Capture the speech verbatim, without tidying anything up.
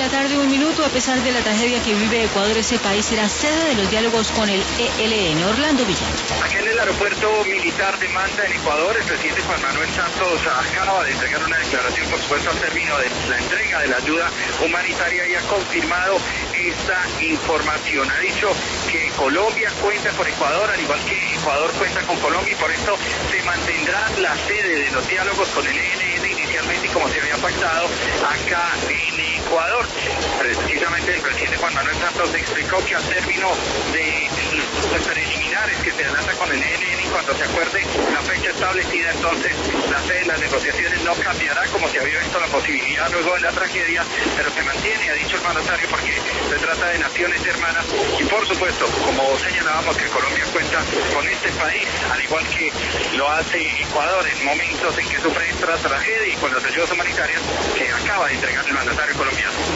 la tarde, un minuto. A pesar de la tragedia que vive Ecuador, ese país será sede de los diálogos con el E L N. Orlando Villar. Aquí en el aeropuerto militar de Manta, en Ecuador, el presidente Juan Manuel Santos acaba de entregar una declaración, por supuesto, al término de la entrega de la ayuda humanitaria, y ha confirmado esta información. Ha dicho que Colombia cuenta con Ecuador, al igual que Ecuador cuenta con Colombia, y por esto se mantendrá la sede de los diálogos con el E L N inicialmente, como se había pactado, acá en Ecuador. Precisamente el presidente Juan Manuel Santos explicó que al término de los preliminares que se adelanta con el E L N, cuando se acuerde la fecha establecida, entonces la sede de las negociaciones no cambiará, como se había visto la posibilidad luego de la tragedia, pero se mantiene, ha dicho el mandatario, porque se trata de naciones hermanas, y por supuesto, como señalábamos, que Colombia cuenta con este país, al igual que lo hace Ecuador en momentos en que sufre esta tragedia y con las ayudas humanitarias que acaba de entregar el mandatario colombiano.